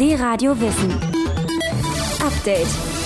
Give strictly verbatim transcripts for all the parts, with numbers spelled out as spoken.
D-Radio Wissen. Update.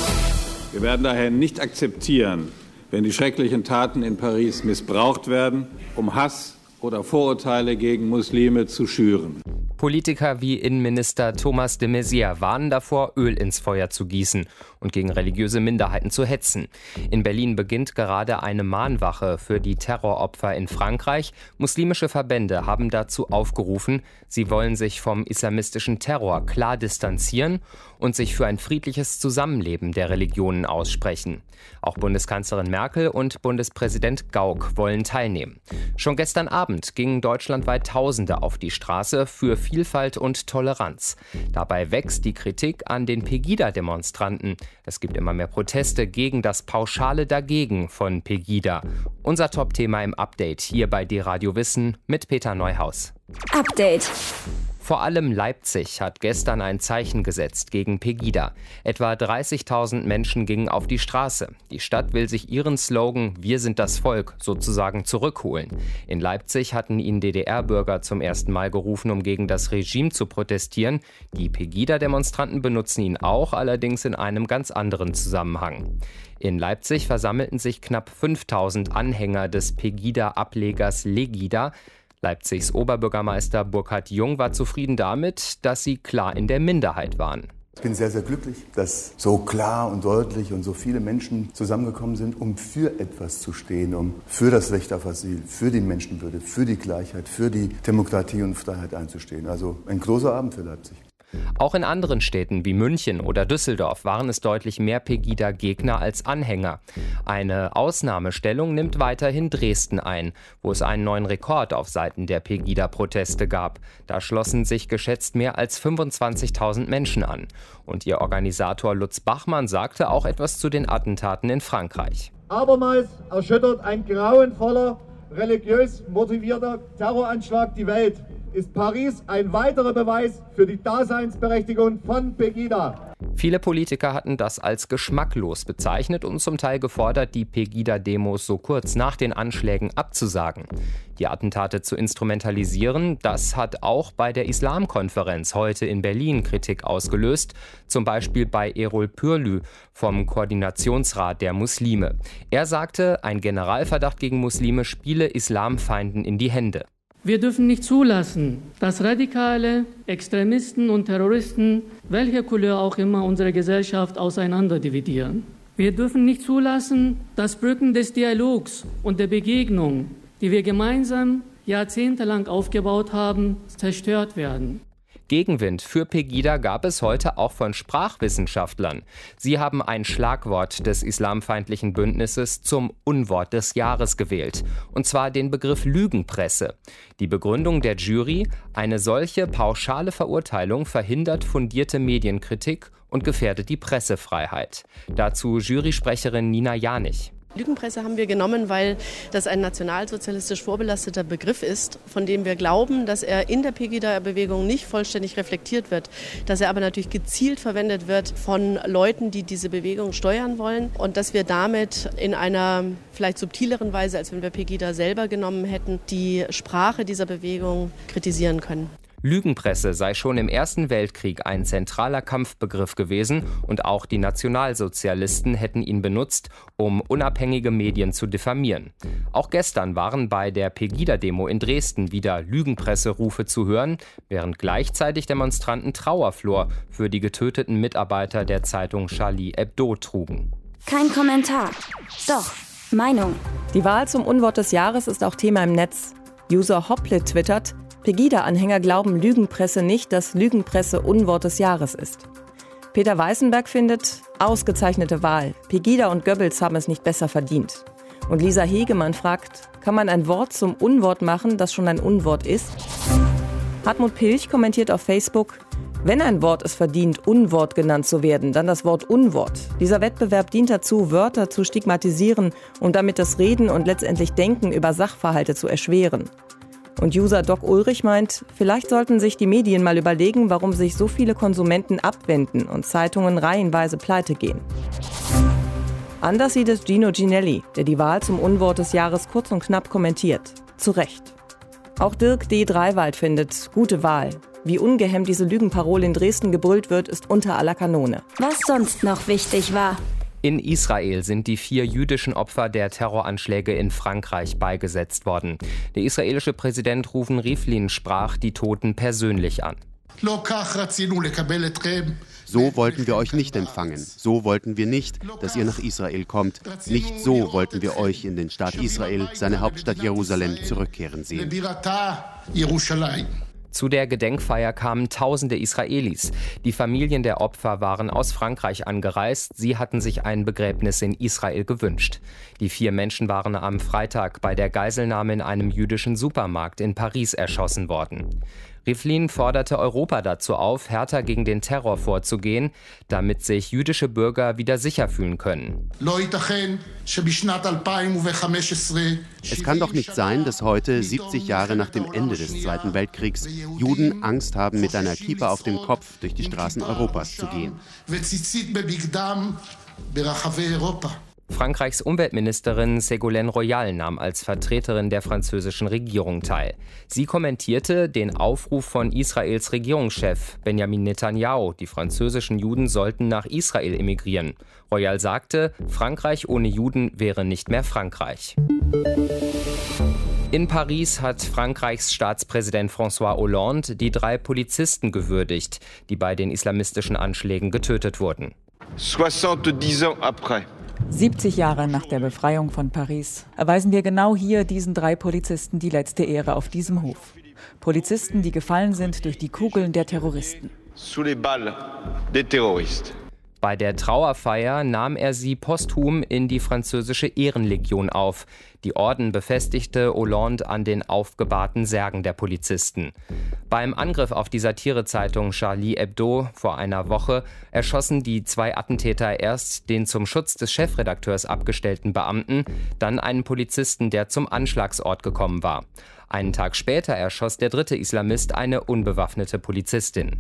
Wir werden daher nicht akzeptieren, wenn die schrecklichen Taten in Paris missbraucht werden, um Hass oder Vorurteile gegen Muslime zu schüren. Politiker wie Innenminister Thomas de Maizière warnen davor, Öl ins Feuer zu gießen und gegen religiöse Minderheiten zu hetzen. In Berlin beginnt gerade eine Mahnwache für die Terroropfer in Frankreich. Muslimische Verbände haben dazu aufgerufen, sie wollen sich vom islamistischen Terror klar distanzieren und sich für ein friedliches Zusammenleben der Religionen aussprechen. Auch Bundeskanzlerin Merkel und Bundespräsident Gauck wollen teilnehmen. Schon gestern Abend gingen deutschlandweit Tausende auf die Straße für Vielfalt und Toleranz. Dabei wächst die Kritik an den Pegida-Demonstranten. Es gibt immer mehr Proteste gegen das pauschale Dagegen von Pegida. Unser Top-Thema im Update hier bei D-Radio Wissen mit Peter Neuhaus. Update. Vor allem Leipzig hat gestern ein Zeichen gesetzt gegen Pegida. Etwa dreißigtausend Menschen gingen auf die Straße. Die Stadt will sich ihren Slogan „Wir sind das Volk" sozusagen zurückholen. In Leipzig hatten ihn D D R-Bürger zum ersten Mal gerufen, um gegen das Regime zu protestieren. Die Pegida-Demonstranten benutzen ihn auch, allerdings in einem ganz anderen Zusammenhang. In Leipzig versammelten sich knapp fünftausend Anhänger des Pegida-Ablegers Legida. Leipzigs Oberbürgermeister Burkhard Jung war zufrieden damit, dass sie klar in der Minderheit waren. Ich bin sehr, sehr glücklich, dass so klar und deutlich und so viele Menschen zusammengekommen sind, um für etwas zu stehen, um für das Recht auf Asyl, für die Menschenwürde, für die Gleichheit, für die Demokratie und Freiheit einzustehen. Also ein großer Abend für Leipzig. Auch in anderen Städten wie München oder Düsseldorf waren es deutlich mehr Pegida-Gegner als Anhänger. Eine Ausnahmestellung nimmt weiterhin Dresden ein, wo es einen neuen Rekord auf Seiten der Pegida-Proteste gab. Da schlossen sich geschätzt mehr als fünfundzwanzigtausend Menschen an. Und ihr Organisator Lutz Bachmann sagte auch etwas zu den Attentaten in Frankreich. Abermals erschüttert ein grauenvoller, religiös motivierter Terroranschlag die Welt. Ist Paris ein weiterer Beweis für die Daseinsberechtigung von Pegida. Viele Politiker hatten das als geschmacklos bezeichnet und zum Teil gefordert, die Pegida-Demos so kurz nach den Anschlägen abzusagen. Die Attentate zu instrumentalisieren, das hat auch bei der Islamkonferenz heute in Berlin Kritik ausgelöst, zum Beispiel bei Erol Pürlü vom Koordinationsrat der Muslime. Er sagte, ein Generalverdacht gegen Muslime spiele Islamfeinden in die Hände. Wir dürfen nicht zulassen, dass Radikale, Extremisten und Terroristen, welcher Couleur auch immer, unsere Gesellschaft auseinanderdividieren. Wir dürfen nicht zulassen, dass Brücken des Dialogs und der Begegnung, die wir gemeinsam jahrzehntelang aufgebaut haben, zerstört werden. Gegenwind für Pegida gab es heute auch von Sprachwissenschaftlern. Sie haben ein Schlagwort des islamfeindlichen Bündnisses zum Unwort des Jahres gewählt, und zwar den Begriff Lügenpresse. Die Begründung der Jury: eine solche pauschale Verurteilung verhindert fundierte Medienkritik und gefährdet die Pressefreiheit. Dazu Jurysprecherin Nina Janich. Lügenpresse haben wir genommen, weil das ein nationalsozialistisch vorbelasteter Begriff ist, von dem wir glauben, dass er in der Pegida-Bewegung nicht vollständig reflektiert wird, dass er aber natürlich gezielt verwendet wird von Leuten, die diese Bewegung steuern wollen, und dass wir damit in einer vielleicht subtileren Weise, als wenn wir Pegida selber genommen hätten, die Sprache dieser Bewegung kritisieren können. Lügenpresse sei schon im Ersten Weltkrieg ein zentraler Kampfbegriff gewesen und auch die Nationalsozialisten hätten ihn benutzt, um unabhängige Medien zu diffamieren. Auch gestern waren bei der Pegida-Demo in Dresden wieder Lügenpresserufe zu hören, während gleichzeitig Demonstranten Trauerflor für die getöteten Mitarbeiter der Zeitung Charlie Hebdo trugen. Kein Kommentar. Doch, Meinung. Die Wahl zum Unwort des Jahres ist auch Thema im Netz. User Hoplet twittert: Pegida-Anhänger glauben Lügenpresse nicht, dass Lügenpresse Unwort des Jahres ist. Peter Weißenberg findet: ausgezeichnete Wahl. Pegida und Goebbels haben es nicht besser verdient. Und Lisa Hegemann fragt: kann man ein Wort zum Unwort machen, das schon ein Unwort ist? Hartmut Pilch kommentiert auf Facebook: wenn ein Wort es verdient, Unwort genannt zu werden, dann das Wort Unwort. Dieser Wettbewerb dient dazu, Wörter zu stigmatisieren und damit das Reden und letztendlich Denken über Sachverhalte zu erschweren. Und User Doc Ulrich meint, vielleicht sollten sich die Medien mal überlegen, warum sich so viele Konsumenten abwenden und Zeitungen reihenweise pleite gehen. Anders sieht es Gino Ginelli, der die Wahl zum Unwort des Jahres kurz und knapp kommentiert. Zu Recht. Auch Dirk D. Dreiwald findet: gute Wahl. Wie ungehemmt diese Lügenparole in Dresden gebrüllt wird, ist unter aller Kanone. Was sonst noch wichtig war. In Israel sind die vier jüdischen Opfer der Terroranschläge in Frankreich beigesetzt worden. Der israelische Präsident Reuven Rivlin sprach die Toten persönlich an. So wollten wir euch nicht empfangen. So wollten wir nicht, dass ihr nach Israel kommt. Nicht so wollten wir euch in den Staat Israel, seine Hauptstadt Jerusalem, zurückkehren sehen. Zu der Gedenkfeier kamen tausende Israelis. Die Familien der Opfer waren aus Frankreich angereist. Sie hatten sich ein Begräbnis in Israel gewünscht. Die vier Menschen waren am Freitag bei der Geiselnahme in einem jüdischen Supermarkt in Paris erschossen worden. Rivlin forderte Europa dazu auf, härter gegen den Terror vorzugehen, damit sich jüdische Bürger wieder sicher fühlen können. Es kann doch nicht sein, dass heute, siebzig Jahre nach dem Ende des Zweiten Weltkriegs, Juden Angst haben, mit einer Kippa auf dem Kopf durch die Straßen Europas zu gehen. Frankreichs Umweltministerin Ségolène Royal nahm als Vertreterin der französischen Regierung teil. Sie kommentierte den Aufruf von Israels Regierungschef Benjamin Netanyahu, die französischen Juden sollten nach Israel emigrieren. Royal sagte, Frankreich ohne Juden wäre nicht mehr Frankreich. In Paris hat Frankreichs Staatspräsident François Hollande die drei Polizisten gewürdigt, die bei den islamistischen Anschlägen getötet wurden. soixante-dix ans après. siebzig Jahre nach der Befreiung von Paris erweisen wir genau hier diesen drei Polizisten die letzte Ehre auf diesem Hof. Polizisten, die gefallen sind durch die Kugeln der Terroristen. Sous les balles des terroristes. Bei der Trauerfeier nahm er sie posthum in die französische Ehrenlegion auf. Die Orden befestigte Hollande an den aufgebahrten Särgen der Polizisten. Beim Angriff auf die Satirezeitung Charlie Hebdo vor einer Woche erschossen die zwei Attentäter erst den zum Schutz des Chefredakteurs abgestellten Beamten, dann einen Polizisten, der zum Anschlagsort gekommen war. Einen Tag später erschoss der dritte Islamist eine unbewaffnete Polizistin.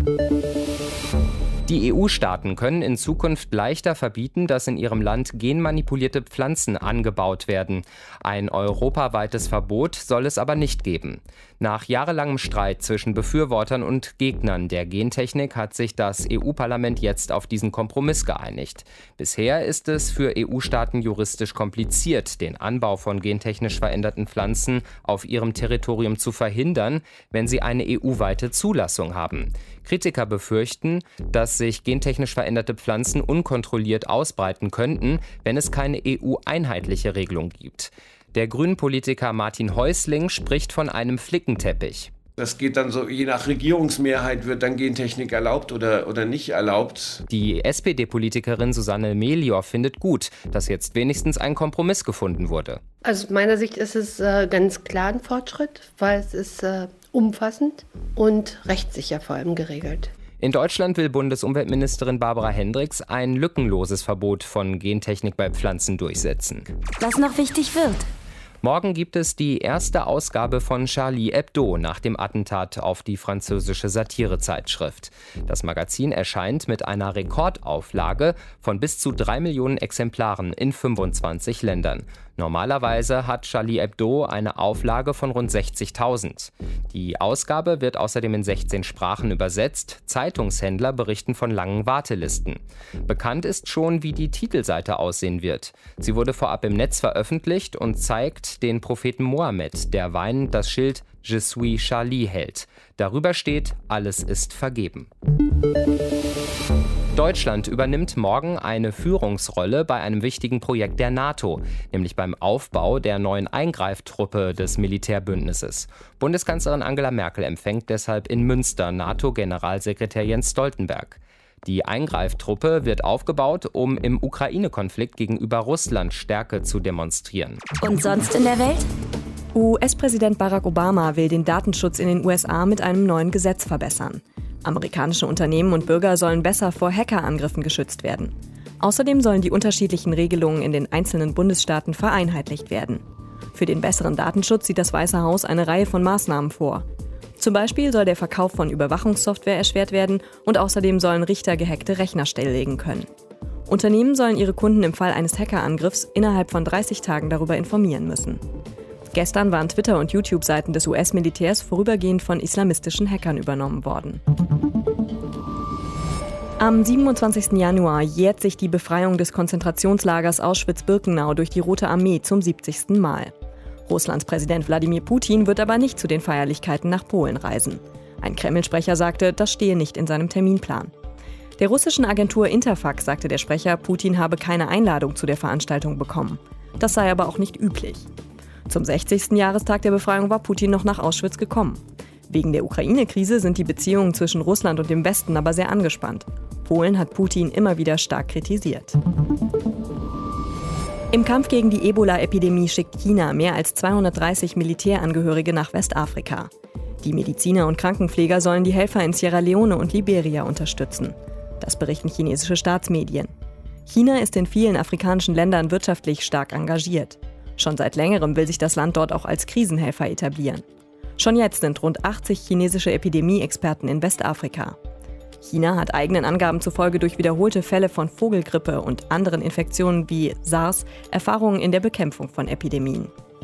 Die E U-Staaten können in Zukunft leichter verbieten, dass in ihrem Land genmanipulierte Pflanzen angebaut werden. Ein europaweites Verbot soll es aber nicht geben. Nach jahrelangem Streit zwischen Befürwortern und Gegnern der Gentechnik hat sich das E U-Parlament jetzt auf diesen Kompromiss geeinigt. Bisher ist es für E U-Staaten juristisch kompliziert, den Anbau von gentechnisch veränderten Pflanzen auf ihrem Territorium zu verhindern, wenn sie eine E U-weite Zulassung haben. Kritiker befürchten, dass sich gentechnisch veränderte Pflanzen unkontrolliert ausbreiten könnten, wenn es keine E U-einheitliche Regelung gibt. Der Grünen-Politiker Martin Häusling spricht von einem Flickenteppich. Das geht dann so, je nach Regierungsmehrheit wird dann Gentechnik erlaubt oder, oder nicht erlaubt. Die S P D-Politikerin Susanne Melior findet gut, dass jetzt wenigstens ein Kompromiss gefunden wurde. Also aus meiner Sicht ist es äh, ganz klar ein Fortschritt, weil es ist äh, umfassend und rechtssicher vor allem geregelt. In Deutschland will Bundesumweltministerin Barbara Hendricks ein lückenloses Verbot von Gentechnik bei Pflanzen durchsetzen. Was noch wichtig wird. Morgen gibt es die erste Ausgabe von Charlie Hebdo nach dem Attentat auf die französische Satirezeitschrift. Das Magazin erscheint mit einer Rekordauflage von bis zu drei Millionen Exemplaren in fünfundzwanzig Ländern. Normalerweise hat Charlie Hebdo eine Auflage von rund sechzigtausend. Die Ausgabe wird außerdem in sechzehn Sprachen übersetzt. Zeitungshändler berichten von langen Wartelisten. Bekannt ist schon, wie die Titelseite aussehen wird. Sie wurde vorab im Netz veröffentlicht und zeigt den Propheten Mohammed, der weinend das Schild Je suis Charlie hält. Darüber steht, alles ist vergeben. Deutschland übernimmt morgen eine Führungsrolle bei einem wichtigen Projekt der NATO, nämlich beim Aufbau der neuen Eingreiftruppe des Militärbündnisses. Bundeskanzlerin Angela Merkel empfängt deshalb in Münster NATO-Generalsekretär Jens Stoltenberg. Die Eingreiftruppe wird aufgebaut, um im Ukraine-Konflikt gegenüber Russland Stärke zu demonstrieren. Und sonst in der Welt? U S-Präsident Barack Obama will den Datenschutz in den U S A mit einem neuen Gesetz verbessern. Amerikanische Unternehmen und Bürger sollen besser vor Hackerangriffen geschützt werden. Außerdem sollen die unterschiedlichen Regelungen in den einzelnen Bundesstaaten vereinheitlicht werden. Für den besseren Datenschutz sieht das Weiße Haus eine Reihe von Maßnahmen vor. Zum Beispiel soll der Verkauf von Überwachungssoftware erschwert werden und außerdem sollen Richter gehackte Rechner stilllegen können. Unternehmen sollen ihre Kunden im Fall eines Hackerangriffs innerhalb von dreißig Tagen darüber informieren müssen. Gestern waren Twitter- und YouTube-Seiten des U S-Militärs vorübergehend von islamistischen Hackern übernommen worden. Am siebenundzwanzigsten Januar jährt sich die Befreiung des Konzentrationslagers Auschwitz-Birkenau durch die Rote Armee zum siebzigsten Mal. Russlands Präsident Wladimir Putin wird aber nicht zu den Feierlichkeiten nach Polen reisen. Ein Kreml-Sprecher sagte, das stehe nicht in seinem Terminplan. Der russischen Agentur Interfax sagte der Sprecher, Putin habe keine Einladung zu der Veranstaltung bekommen. Das sei aber auch nicht üblich. Zum sechzigsten Jahrestag der Befreiung war Putin noch nach Auschwitz gekommen. Wegen der Ukraine-Krise sind die Beziehungen zwischen Russland und dem Westen aber sehr angespannt. Polen hat Putin immer wieder stark kritisiert. Im Kampf gegen die Ebola-Epidemie schickt China mehr als zweihundertdreißig Militärangehörige nach Westafrika. Die Mediziner und Krankenpfleger sollen die Helfer in Sierra Leone und Liberia unterstützen. Das berichten chinesische Staatsmedien. China ist in vielen afrikanischen Ländern wirtschaftlich stark engagiert. Schon seit längerem will sich das Land dort auch als Krisenhelfer etablieren. Schon jetzt sind rund achtzig chinesische Epidemie-Experten in Westafrika. China hat eigenen Angaben zufolge durch wiederholte Fälle von Vogelgrippe und anderen Infektionen wie SARS Erfahrungen in der Bekämpfung von Epidemien.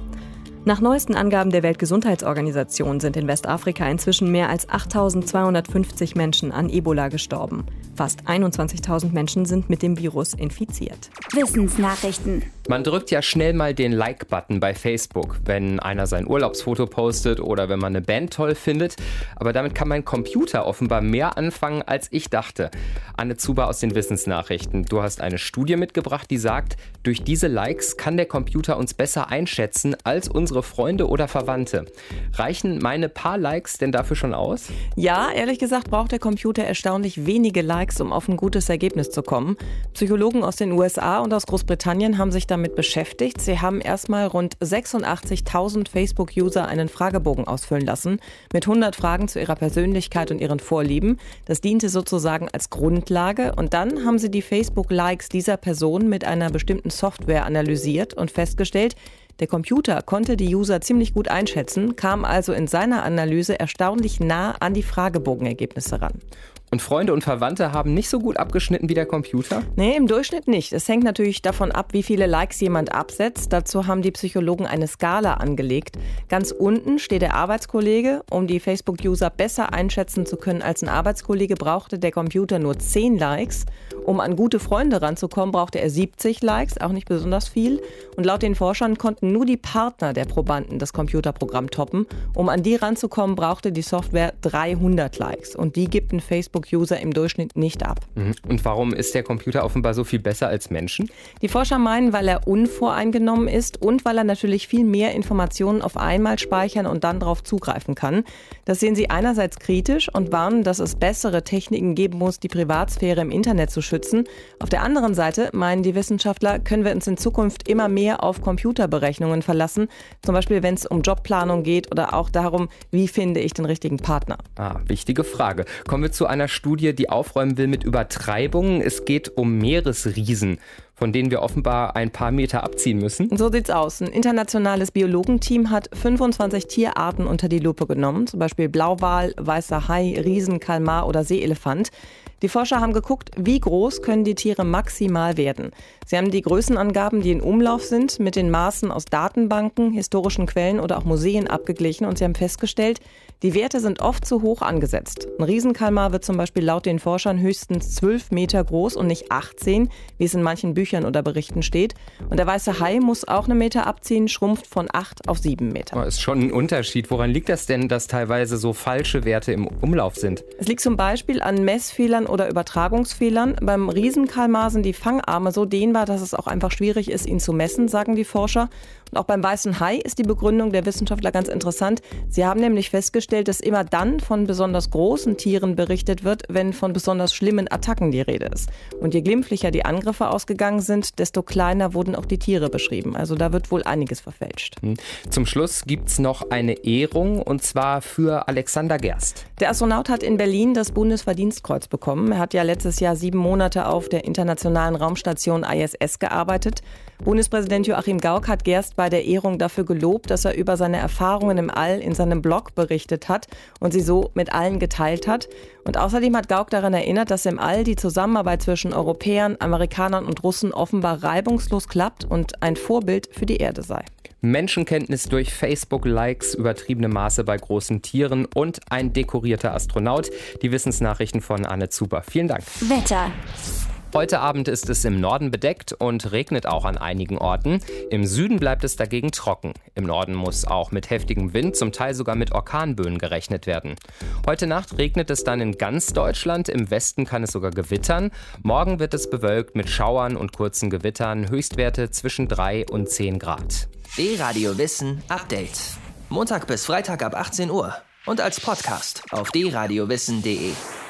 Nach neuesten Angaben der Weltgesundheitsorganisation sind in Westafrika inzwischen mehr als achttausendzweihundertfünfzig Menschen an Ebola gestorben. Fast einundzwanzigtausend Menschen sind mit dem Virus infiziert. Wissensnachrichten. Man drückt ja schnell mal den Like-Button bei Facebook, wenn einer sein Urlaubsfoto postet oder wenn man eine Band toll findet. Aber damit kann mein Computer offenbar mehr anfangen, als ich dachte. Anne Zuber aus den Wissensnachrichten. Du hast eine Studie mitgebracht, die sagt, durch diese Likes kann der Computer uns besser einschätzen als unsere Freunde oder Verwandte. Reichen meine paar Likes denn dafür schon aus? Ja, ehrlich gesagt braucht der Computer erstaunlich wenige Likes, um auf ein gutes Ergebnis zu kommen. Psychologen aus den U S A und aus Großbritannien haben sich damit beschäftigt. Sie haben erstmal rund sechsundachtzigtausend Facebook-User einen Fragebogen ausfüllen lassen mit hundert Fragen zu ihrer Persönlichkeit und ihren Vorlieben. Das diente sozusagen als Grundlage und dann haben sie die Facebook-Likes dieser Person mit einer bestimmten Software analysiert und festgestellt, der Computer konnte die User ziemlich gut einschätzen, kam also in seiner Analyse erstaunlich nah an die Fragebogenergebnisse ran. Und Freunde und Verwandte haben nicht so gut abgeschnitten wie der Computer? Nee, im Durchschnitt nicht. Es hängt natürlich davon ab, wie viele Likes jemand absetzt. Dazu haben die Psychologen eine Skala angelegt. Ganz unten steht der Arbeitskollege. Um die Facebook-User besser einschätzen zu können als ein Arbeitskollege, brauchte der Computer nur zehn Likes. Um an gute Freunde ranzukommen, brauchte er siebzig Likes, auch nicht besonders viel. Und laut den Forschern konnten nur die Partner der Probanden das Computerprogramm toppen. Um an die ranzukommen, brauchte die Software dreihundert Likes. Und die gibt ein Facebook-User im Durchschnitt nicht ab. Und warum ist der Computer offenbar so viel besser als Menschen? Die Forscher meinen, weil er unvoreingenommen ist und weil er natürlich viel mehr Informationen auf einmal speichern und dann darauf zugreifen kann. Das sehen sie einerseits kritisch und warnen, dass es bessere Techniken geben muss, die Privatsphäre im Internet zu schützen. Auf der anderen Seite, meinen die Wissenschaftler, können wir uns in Zukunft immer mehr auf Computerberechnungen verlassen. Zum Beispiel, wenn es um Jobplanung geht oder auch darum, wie finde ich den richtigen Partner. Ah, wichtige Frage. Kommen wir zu einer Studie, die aufräumen will mit Übertreibungen. Es geht um Meeresriesen, von denen wir offenbar ein paar Meter abziehen müssen. So sieht's aus. Ein internationales Biologenteam hat fünfundzwanzig Tierarten unter die Lupe genommen, zum Beispiel Blauwal, weißer Hai, Riesenkalmar oder Seeelefant. Die Forscher haben geguckt, wie groß können die Tiere maximal werden. Sie haben die Größenangaben, die in Umlauf sind, mit den Maßen aus Datenbanken, historischen Quellen oder auch Museen abgeglichen und sie haben festgestellt, die Werte sind oft zu hoch angesetzt. Ein Riesenkalmar wird zum Beispiel laut den Forschern höchstens zwölf Meter groß und nicht achtzehn, wie es in manchen Büchern oder Berichten steht. Und der weiße Hai muss auch einen Meter abziehen, schrumpft von acht auf sieben Meter. Das ist schon ein Unterschied. Woran liegt das denn, dass teilweise so falsche Werte im Umlauf sind? Es liegt zum Beispiel an Messfehlern oder Übertragungsfehlern. Beim Riesenkalmar sind die Fangarme so dehnbar, dass es auch einfach schwierig ist, ihn zu messen, sagen die Forscher. Und auch beim weißen Hai ist die Begründung der Wissenschaftler ganz interessant. Sie haben nämlich festgestellt, dass immer dann von besonders großen Tieren berichtet wird, wenn von besonders schlimmen Attacken die Rede ist. Und je glimpflicher die Angriffe ausgegangen sind, desto kleiner wurden auch die Tiere beschrieben. Also da wird wohl einiges verfälscht. Zum Schluss gibt's noch eine Ehrung, und zwar für Alexander Gerst. Der Astronaut hat in Berlin das Bundesverdienstkreuz bekommen. Er hat ja letztes Jahr sieben Monate auf der internationalen Raumstation I S S gearbeitet. Bundespräsident Joachim Gauck hat Gerst zuletzt bei der Ehrung dafür gelobt, dass er über seine Erfahrungen im All in seinem Blog berichtet hat und sie so mit allen geteilt hat. Und außerdem hat Gauck daran erinnert, dass im All die Zusammenarbeit zwischen Europäern, Amerikanern und Russen offenbar reibungslos klappt und ein Vorbild für die Erde sei. Menschenkenntnis durch Facebook-Likes, übertriebene Maße bei großen Tieren und ein dekorierter Astronaut. Die Wissensnachrichten von Anne Zuber. Vielen Dank. Wetter. Heute Abend ist es im Norden bedeckt und regnet auch an einigen Orten. Im Süden bleibt es dagegen trocken. Im Norden muss auch mit heftigem Wind, zum Teil sogar mit Orkanböen gerechnet werden. Heute Nacht regnet es dann in ganz Deutschland. Im Westen kann es sogar gewittern. Morgen wird es bewölkt mit Schauern und kurzen Gewittern. Höchstwerte zwischen drei und zehn Grad. D-Radio Wissen Update. Montag bis Freitag ab achtzehn Uhr und als Podcast auf d radio wissen punkt de.